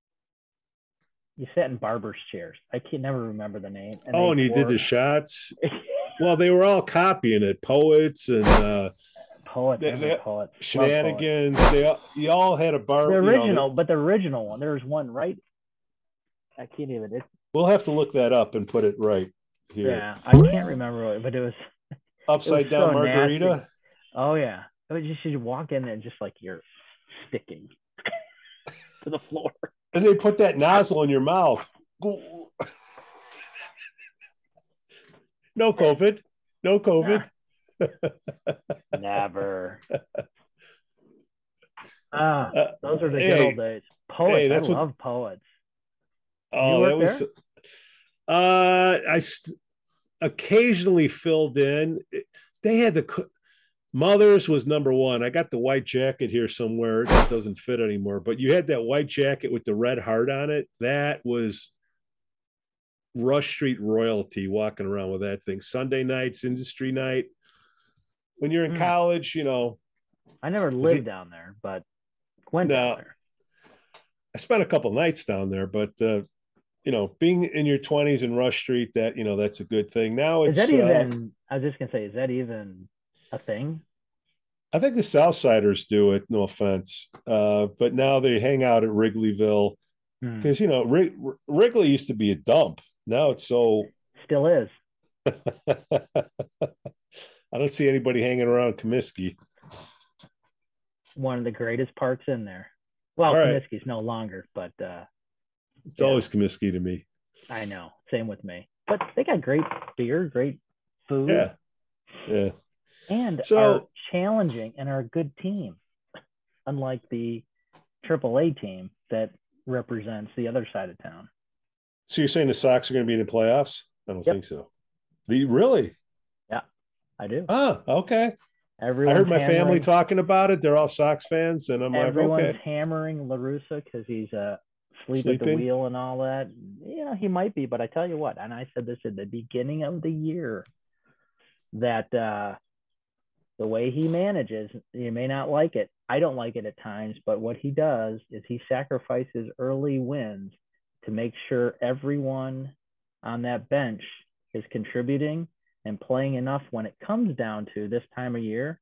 you sat in barber's chairs? I can never remember the name. And oh, and you poured... did the shots? Well, they were all copying it. Poets and uh, poets, they, they, poets, shenanigans. Poets. They all, you all had a bar. The original, you know, but the original one. There was one right. I can't even. It, we'll have to look that up and put it right here. Yeah, I can't remember it, but it was upside it was down so margarita. Nasty. Oh yeah, it was just you walk in there and just like you're sticking to the floor. And they put that nozzle in your mouth. No COVID. No COVID. Never. Ah, those are the hey, good old days. Poets. Hey, that's I love what, poets. Oh, that was. There? Uh, I st- occasionally filled in. They had the Mother's was number one. I got the white jacket here somewhere. It doesn't fit anymore, but you had that white jacket with the red heart on it. That was Rush Street royalty walking around with that thing. Sunday nights, industry night. When you're in mm. college, you know. I never lived it, down there, but went no, down there. I spent a couple nights down there, but uh, you know, being in your twenties in Rush Street, that you know, that's a good thing. Now it's is that even? Uh, I was just gonna say, is that even a thing? I think the Southsiders do it. No offense, uh, but now they hang out at Wrigleyville because hmm. you know Wrig- Wrigley used to be a dump. Now it's so still is. I don't see anybody hanging around Comiskey. One of the greatest parks in there. Well, right. Comiskey's no longer, but uh, it's yeah. always Comiskey to me. I know. Same with me. But they got great beer, great food. Yeah. Yeah. And so, are challenging and are a good team, unlike the triple A team that represents the other side of town. So you're saying the Sox are going to be in the playoffs? I don't yep. think so. The really? Yeah, I do. Ah, okay. Everyone's I heard my family talking about it. They're all Sox fans, and I'm everyone's like, okay. hammering La Russa because he's uh, asleep Sleeping. at the wheel and all that. You know, he might be, but I tell you what, and I said this at the beginning of the year, that uh, the way he manages, you may not like it. I don't like it at times, but what he does is he sacrifices early wins to make sure everyone on that bench is contributing and playing enough when it comes down to this time of year,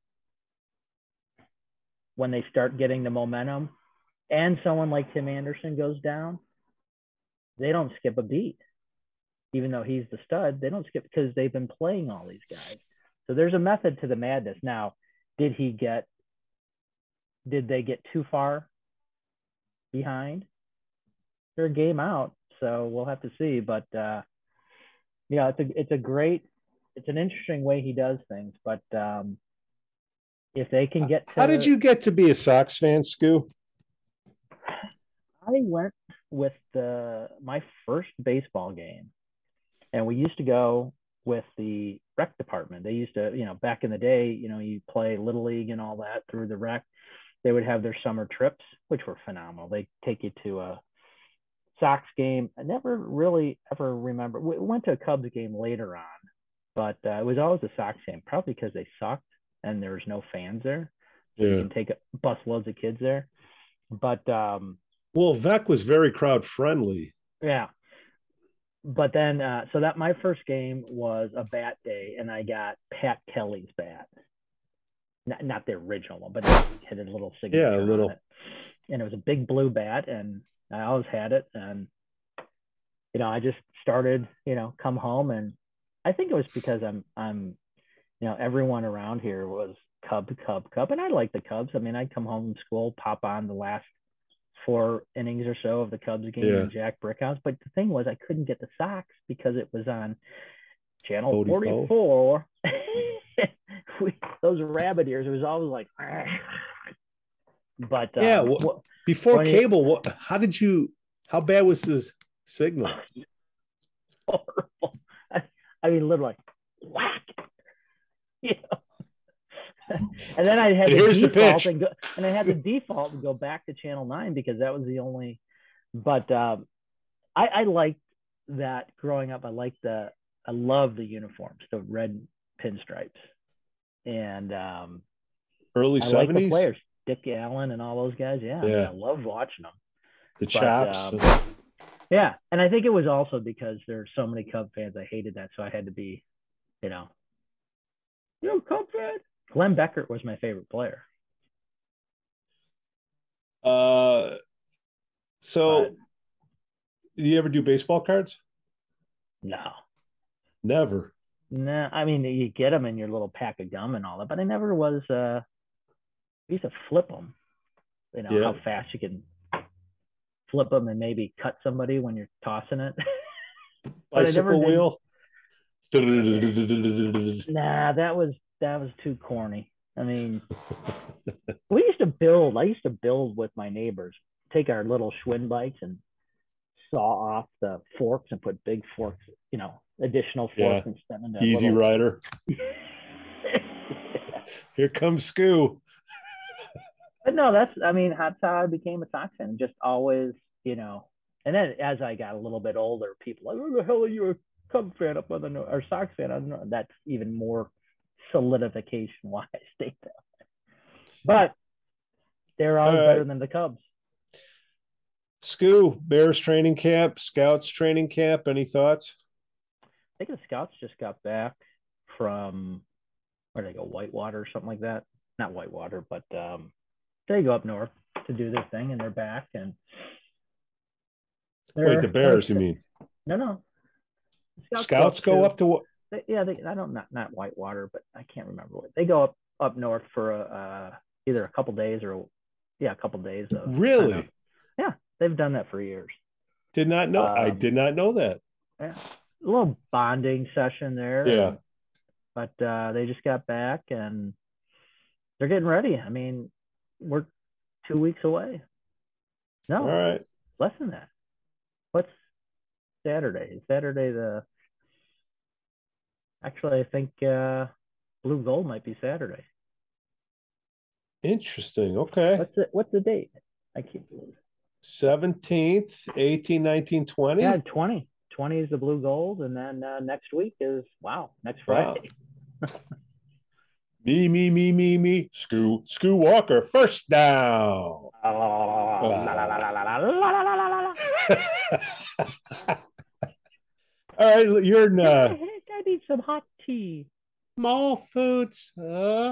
when they start getting the momentum and someone like Tim Anderson goes down, they don't skip a beat. Even though he's the stud, they don't skip because they've been playing all these guys. So there's a method to the madness. Now, did he get, did they get too far behind? They're a game out, so we'll have to see. But uh, yeah, it's a, it's a great, it's an interesting way he does things. But um, if they can get to, how did you get to be a Sox fan, Scoo? I went with the my first baseball game, and we used to go with the rec department. They used to, you know, back in the day, you know, you play Little League and all that through the rec. they would have their summer trips, which were phenomenal. They take you to a Sox game. I never really ever remember. We went to a Cubs game later on, but uh, it was always a Sox game, probably because they sucked and there was no fans there. So Yeah. you can take a, bus loads of kids there. But um, well, Vec was very crowd friendly. yeah. But then, uh, so that my first game was a bat day, and I got Pat Kelly's bat. Not, not the original one, but it had a little signature Yeah, a little. on it. And it was a big blue bat, and I always had it. And, you know, I just started, you know, come home. And I think it was because I'm, I'm, you know, everyone around here was Cub, Cub, Cub. And I like the Cubs. I mean, I'd come home from school, pop on the last four innings or so of the Cubs game Yeah. in Jack Brickhouse. But the thing was, I couldn't get the Sox because it was on channel forty-four. forty-four. we, those rabbit ears, it was always like, but um, yeah. Well, before you, cable, what, how did you? How bad was this signal? Horrible. I, I mean, literally, whack. You know? And then I had And to here's the default pitch. and go, and I had to default and go back to channel nine because that was the only. But um, I, I liked that growing up. I liked the. I love the uniforms, the red pinstripes, and um, Early I like the seventies. players, Dick Allen and all those guys. Yeah, I, mean, Yeah. I love watching them. The But, chops. um, yeah, and I think it was also because there's so many Cub fans. I hated that, so I had to be, you know, yo, Cub fan. Glenn Beckert was my favorite player. uh, so, But did you ever do baseball cards? no, Never. no. I mean, you get them in your little pack of gum and all that, but I never was. Uh, I used to flip them. You know Yeah. how fast you can flip them and maybe cut somebody when you're tossing it. But I never Bicycle did- wheel. Nah, that was that was too corny. I mean, we used to build. I used to build with my neighbors. Take our little Schwinn bikes and saw off the forks and put big forks. You know, additional forks Yeah. instead of Easy little... Rider. Here comes Scoo. But no, that's. I mean, that's how I became a Sox fan. Just always, you know. And then as I got a little bit older, people like, "Who the hell are you a Cub fan up on the north, or Sox fan?" I don't know. That's even more solidification why I stayed there. But they're always All better right. than the Cubs. Scoo, Bears training camp, Scouts training camp. Any thoughts? I think the Scouts just got back from where did they go, Whitewater or something like that. Not Whitewater, but um, they go up north to do their thing, and they're back. And they're, Wait, the Bears, you mean? No, no. Scouts, Scouts go, up, go up to they, yeah, they, I don't not not Whitewater, but I can't remember what they go up up north for a, uh, either a couple days or yeah, a couple days of really. Kind of, yeah, they've done that for years. Did not know. Um, I did not know that. Yeah, a little bonding session there. Yeah, and, but uh, they just got back and they're getting ready. I mean, we're two weeks away. No, all right, less than that. What's Saturday? Is Saturday the? Actually, I think uh, Blue Gold might be Saturday. Interesting. Okay. What's the What's the date? I can't believe. seventeenth, eighteen, nineteen, twenty. Yeah, twenty. twenty is the Blue Gold, and then uh, next week is wow, next Friday. Wow. me, me, me, me, me. Scoo, Scoo Walker, first down. All right, you're in. Uh, I need some hot tea. Small foods. Uh.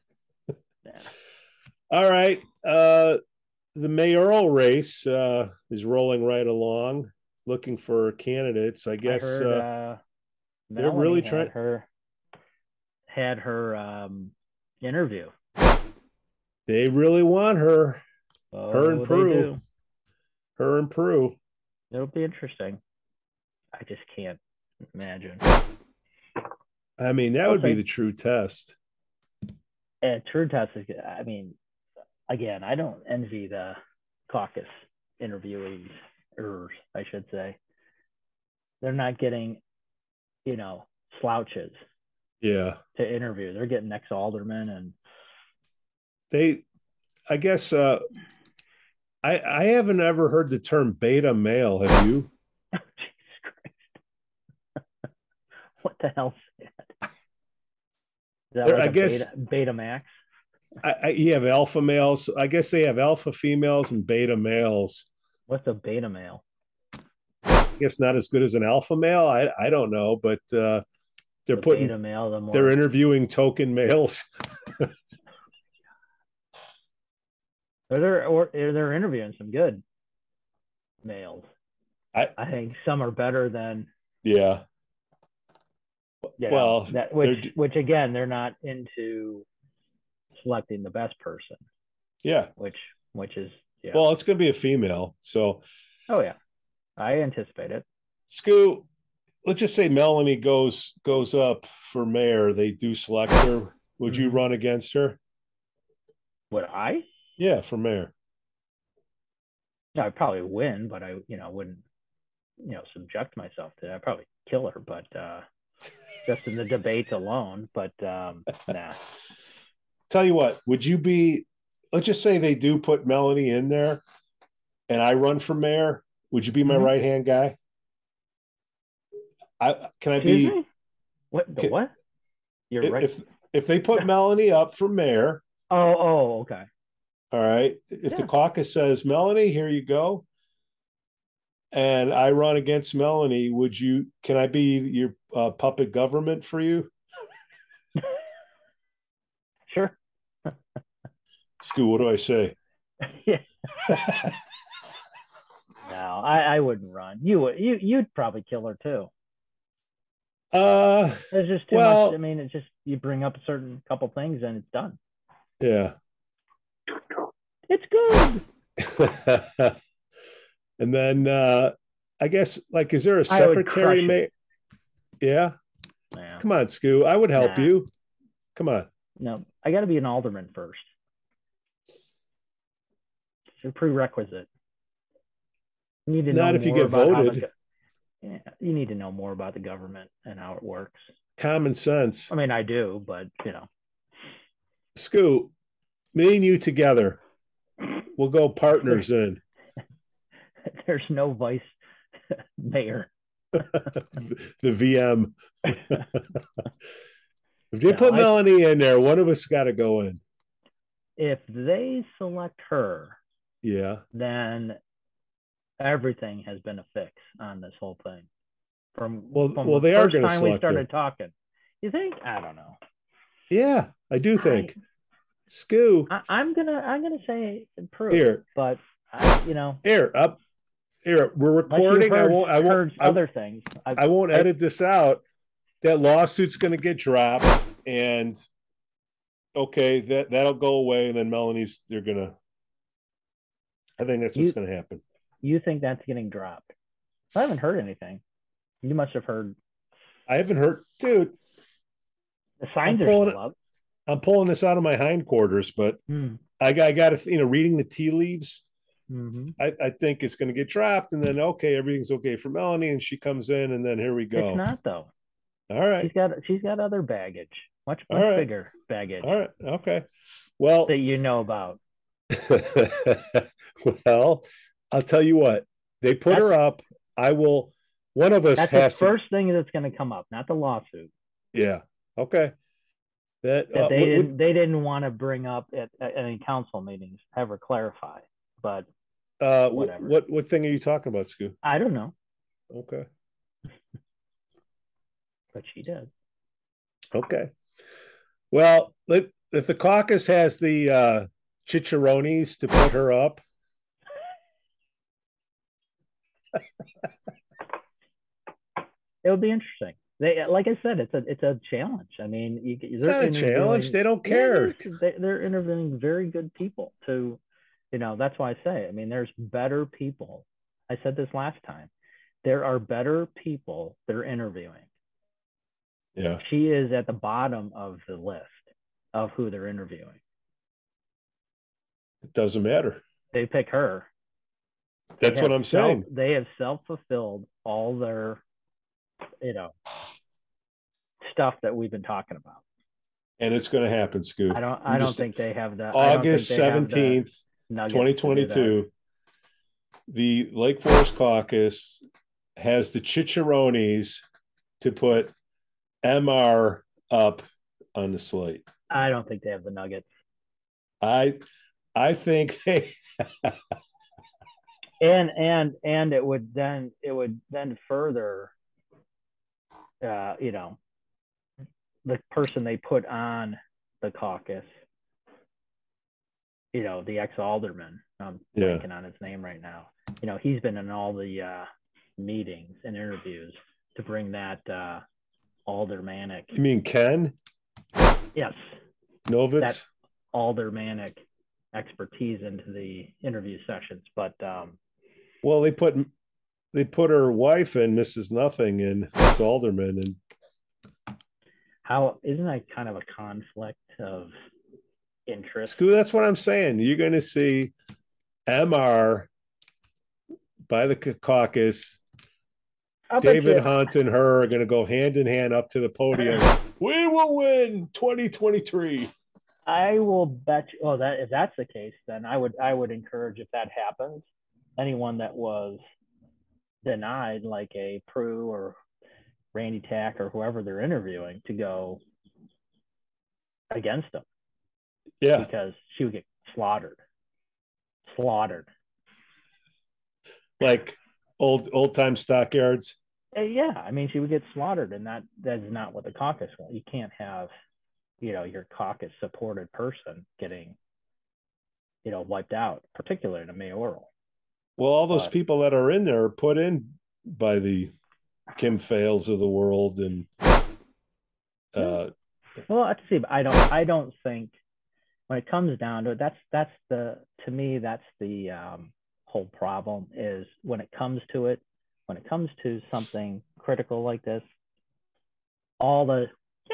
All right. Uh, the mayoral race uh, is rolling right along, looking for candidates. I guess I heard, uh, uh, they're really had trying. Her had her um, interview. They really want her. Oh, her and they Prue. do. Her and Prue. It'll be interesting. I just can't imagine. I mean, that I'll would say. be the true test. Yeah, true test is. I mean, again, I don't envy the caucus interviewees, or I should say. They're not getting, you know, slouches Yeah. to interview. They're getting ex-aldermen and They, I guess uh, I I haven't ever heard the term beta male. Have you? Jesus Christ. What the hell? Is that There, like I a guess beta beta max? I, I, you have alpha males. I guess they have alpha females and beta males. What's a beta male? I guess not as good as an alpha male. I I don't know, but uh, they're The putting beta male, the they're more interviewing token males. they're or they're interviewing some good males. I I think some are better than yeah. you know Well, that which they're which again they're not into selecting the best person, yeah. which which is yeah. Well, it's going to be a female. So, Oh yeah, I anticipate it. Scoo, let's just say Melanie goes goes up for mayor. They do select her. Would you Mhm. run against her? Would I? Yeah, for mayor. No, I'd probably win, but I you know wouldn't you know subject myself to it. I'd probably kill her, but uh, just in the debates alone. But um, nah. Tell you what, would you be? Let's just say they do put Melanie in there, and I run for mayor. Would you be my Mhm. right hand guy? I can I Excuse be me. What the can, what? You're right. if if they put Melanie up for mayor? Oh oh okay. All right. If the Yeah. caucus says Melanie, here you go, and I run against Melanie, would you? Can I be your uh, puppet government for you? Sure. School, what do I say? Yeah. No, I, I wouldn't run. You would you you'd probably kill her too. Uh, There's just too much. I well, mean, it's just you bring up a certain couple things and it's done. yeah. It's good. And then uh I guess like is there a I would secretary crush mate? it. Yeah. Yeah. Come on, Scoo. I would help Nah. you. Come on. No, I got to be an alderman first. It's a prerequisite. You need to know Not if you more get about how the voted. yeah, you need to know more about the government and how it works. Common sense. I mean, I do, but you know, Scoo, me and you together. We'll go partners in. there's no vice mayor. The V M. If they No, put I Melanie in there, one of us got to go in. if they select her, Yeah. then everything has been a fix on this whole thing from Well, from well, the they are first going to time we select her. started talking. You think? I don't know. Yeah, I do I, think. Scoo, I I'm gonna I'm gonna say improve, here, but I, you know, here, up, here. We're unless you've recording. I heard won't. I won't. heard I, other things, I I won't I edit this out. That lawsuit's going to get dropped, and okay, that that'll go away, and then Melanie's. They're gonna. I think that's what's you going to happen. you think that's getting dropped? I haven't heard anything. You must have heard. I haven't heard, dude. The I'm signs are pulling. still up. I'm pulling this out of my hindquarters, but Hmm. I, I got to, you know, reading the tea leaves. Mm-hmm. I, I think it's going to get dropped, and then okay, everything's okay for Melanie, and she comes in, and then here we It's go. not though. All right, She's got she's got other baggage, much all much right, bigger baggage all right, okay. Well, that you know about. well, I'll tell you what. They put That's her up. I will. One of us that's the has to. first thing that's going to come up, not the lawsuit Yeah. Okay. That that uh, they would, didn't they didn't want to bring up at, at any council meetings, ever clarify. But uh, whatever. what what thing are you talking about, Scoo? I don't know, Okay. but she did. Okay. Well, let, if the caucus has the uh, chicharrones to put her up, It would be interesting. They, like I said, it's a it's a challenge. I mean, you, it's they're not a challenge. interviewing. They don't Yeah, it care. is. They, they're interviewing very good people to, you know, that's why I say. I mean, there's better people. I said this last time. There are better people they're interviewing. Yeah. She is at the bottom of the list of who they're interviewing. It doesn't matter. They pick her. That's They what have I'm self, saying. They have self-fulfilled all their, you know, stuff that we've been talking about. and it's going to happen, Scoop. I don't. You I don't just- think they have the August seventeenth, Nuggets twenty to do twenty-two. The Lake Forest Caucus has the chicharrones to put M R up on the slate. that. I don't think they have the Nuggets. I I think they And and and it would then it would then further, uh, you know, the person they put on the caucus. You know, the ex-alderman. I'm Yeah. blanking on his name right now. You know, he's been in all the uh, meetings and interviews to bring that uh, aldermanic. You mean Ken Yes, Novitz? that aldermanic expertise into the interview sessions. But um, Well, they put they put her wife and Missus Nothing in as alderman, and how isn't that kind of a conflict of interest? Scoop, that's what I'm saying. You're going to see M R by the caucus. I'll bet David you- Hunt and her are going to go hand in hand up to the podium. We will win twenty twenty-three. I will bet you. Oh, that if that's the case, then I would I would encourage, if that happens, anyone that was denied, like a Prue or Randy Tack or whoever they're interviewing, to go against them, Yeah, because she would get slaughtered, slaughtered. like old old time stockyards. Uh, yeah, I mean, she would get slaughtered, and that that is not what the caucus wants. You can't have, you know, your caucus supported person getting, you know, wiped out, particularly in a mayoral. Well, all those But- people that are in there are put in by the Kim Fales of the world, and uh, Well, let's see. But I don't. I don't think when it comes down to it, that's that's the to me that's the um, whole problem. Is when it comes to it, when it comes to something critical like this, all the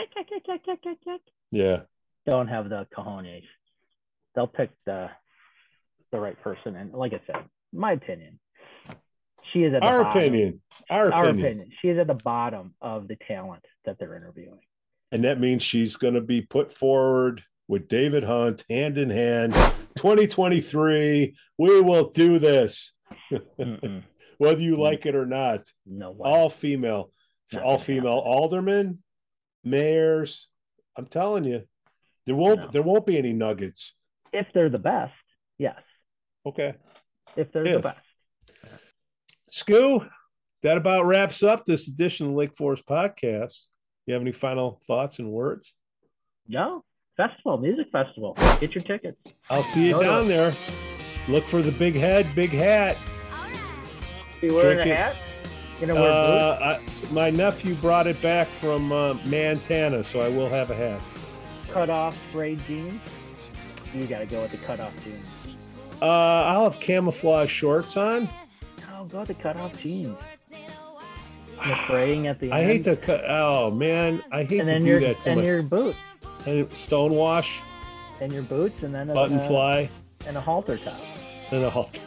yeah, don't have the cojones. They'll pick the the right person, and like I said, my opinion, she is at the our bottom. opinion, our Our opinion, opinion. She is at the bottom of the talent that they're interviewing. and that means she's going to be put forward with David Hunt hand in hand. twenty twenty-three, we will do this, Mm-mm. whether you like it or not. No way. All female, Not all gonna female happen. aldermen, mayors. I'm telling you, there won't No. there won't be any nuggets. If they're the best, yes. Okay, If they're If. the best. Scoo, that about wraps up this edition of Lake Forest Podcast. You have any final thoughts and words? No. Festival, music festival. Get your tickets. I'll see you Go to down it. there. Look for the big head, big hat. You wearing Drink a it. hat? You gonna wear Uh, I, my nephew brought it back from uh, Montana, so I will have a hat. boots? Cut off frayed jeans? You gotta go with the cut off jeans. Uh, I'll have camouflage shorts on. No, go with the cut off jeans. And the fraying at the I end. hate to cut. Oh man, I hate and to then do your that to and my your boots. and Stonewash, And your boots and then a, button uh, fly, and a halter top. and a halter.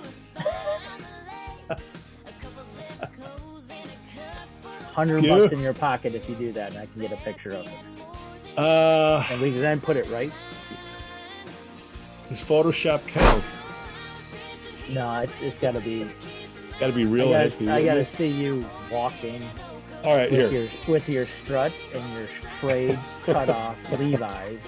Hundred Skew. bucks in your pocket if you do that, and I can get a picture of it. Uh, And we can then put it right. does Photoshop count? No, it's, it's gotta be. Got to be I real. It has to gotta, be I gotta real. see you walking All right, with here. your with your strut and your frayed cut off Levi's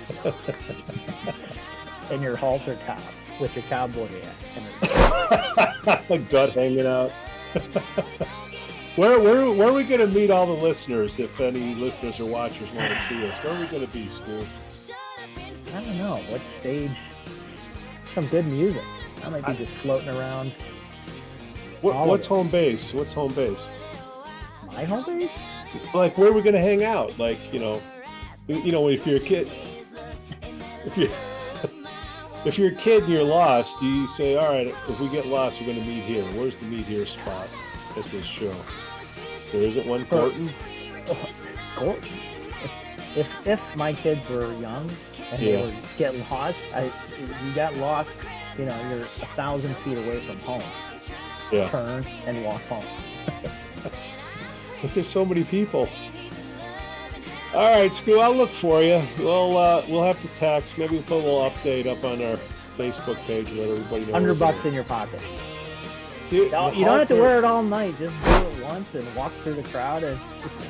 and your halter top with your cowboy hat. And The gut hanging out. where, where, where are we going to meet all the listeners? If any listeners or watchers want to see us, where are we going to be, Stu? I don't know what stage. Some good music. I might be just floating around What, All of what's it. home base? What's home base? my home base. Like, where are we going to hang out? Like, you know, you know, if you're a kid, if you if you're a kid and you're lost, you say, all right, if we get lost, we're going to meet here. Where's the meet here spot at this show? There isn't one, Corton? Cool. If if my kids were young and Yeah. they were getting lost, I you got lost. You know, you're a thousand feet away from home. Yeah. Turn and walk home. But there's so many people. All right, Stu, I'll look for you. We'll uh, we'll have to text. Maybe we'll put a little update up on our Facebook page and let everybody know. Hundred bucks in your pocket. Dude, No, the you don't have to halter- wear it all night. Just do it once and walk through the crowd and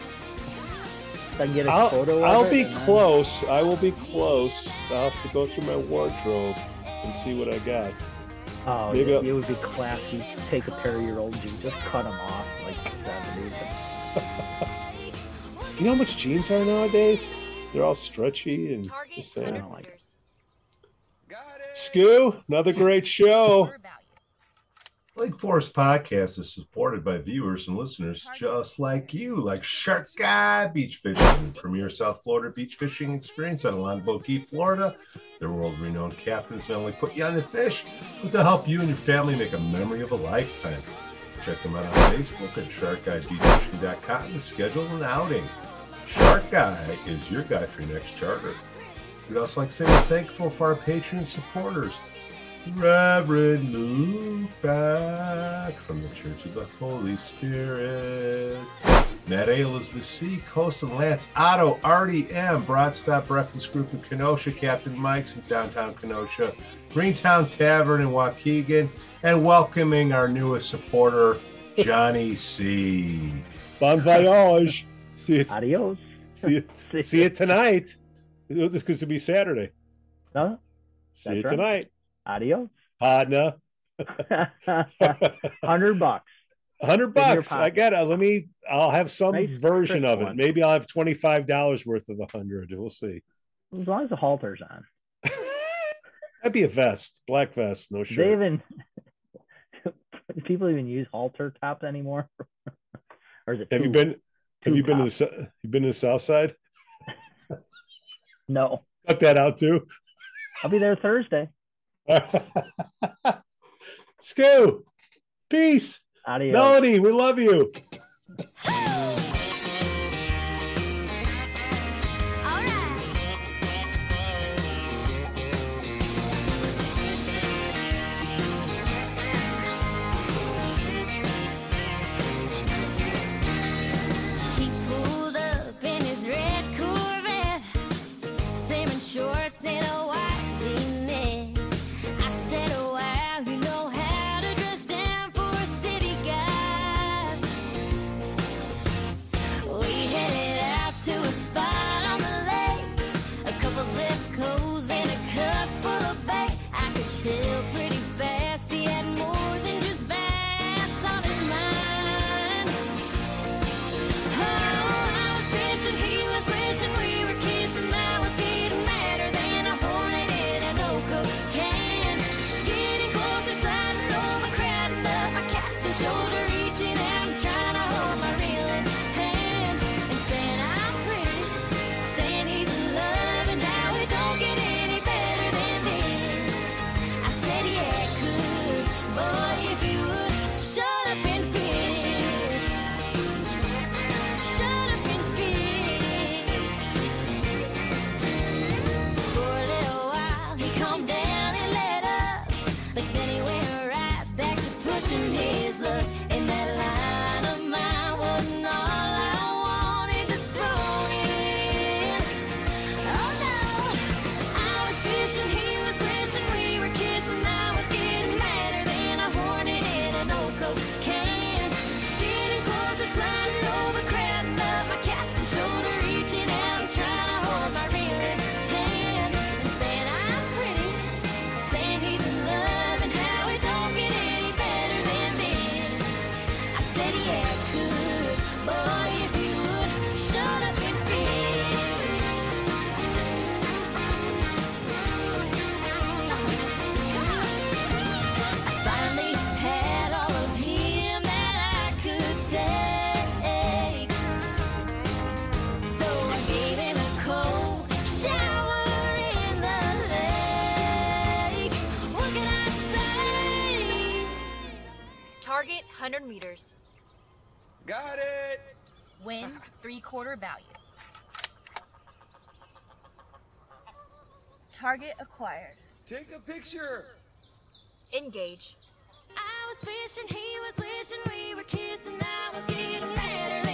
I can get a I'll, photo of I'll it be and then- close. I will be close. I'll have to go through my wardrobe and see what I got. Oh, Maybe it, I'll- it would be classy. Take a pair of your old jeans, just cut them off like the seventies. You know how much jeans are nowadays? They're all stretchy and Target just saying. I one don't hundred like it. meters. Skoo, another great show. Quarter value. Lake Forest Podcast is supported by viewers and listeners just like you, like Shark Guy Beach Fishing, premier South Florida beach fishing experience on Longboat Key, Florida. Their world-renowned captains not only put you on the fish, but to help you and your family make a memory of a lifetime. Check them out on Facebook at shark guy beach fishing dot com to schedule an outing. Shark Guy is your guy for your next charter. We'd also like to say we're thankful for our patron supporters. Reverend Luke Back from the Church of the Holy Spirit. Matt A. Elizabeth C. Coast and Lance Otto, Artie M. Broadstop Breakfast Group in Kenosha, Captain Mike's in downtown Kenosha, Greentown Tavern in Waukegan, and welcoming our newest supporter, Johnny C. Bon voyage. See you, Adios. see you, see you tonight. Because it'll be Saturday. No? See That's you right. tonight. Adios. Partner. Hundred bucks. Hundred In your bucks. I pocket. got it. Let me. I'll have some Nice, version crisp of it. one. Maybe I'll have twenty-five dollars worth of a hundred. We'll see. As long as the halter's on. That'd be a vest, black vest, no Do they shirt. even do people even use halter tops anymore? Or is it Have you tube? been? Have Tube you been to the? top? sou- You been to the South Side? No. Cut that out too. I'll be there Thursday. Skoo, peace. Adios. Melanie, we love you. He pulled up in his red Corvette, salmon shorts and a white V-neck. I said, oh, wow, you know how to dress down for a city guy. We headed out to a spot on the lake, a couple zip codes and a cup full of bait. I could tell pretty fast he had more than just bass on his mind. Oh, I was fishing, he was wishing, we were kissing. I was getting madder than a hornet in an old Coke can. Getting closer, sliding over, crowding up my casting shoulder, reaching out and trying to hold my reeling hand. And saying I'm pretty, saying he's in love, and how it don't get any better than this. I said, yeah, it could, boy, if you would shut up and fish. Shut up and fish. For a little while he calmed down and let up, but then he went right back to pushing his luck. And that line of mine wasn't all I wanted to throw in. Oh no, I was fishing, he was wishing, we were kissing. I was getting madder than a hornet in an old Coke can. Getting closer, sliding over, crowding up my casting shoulder, reaching out and trying to hold my reeling hand. And saying I'm pretty, saying he's in love, and how it don't get any better than this. I said, yeah, it could, boy, if you would shut up and fish. I finally had all of him that I could take, so I gave him a cold shower in the lake. What can I say? Target one hundred meters. Got it! Wind three quarter value. Target acquired. Take a picture! Engage. I was fishing, he was wishing, we were kissing. I was getting madder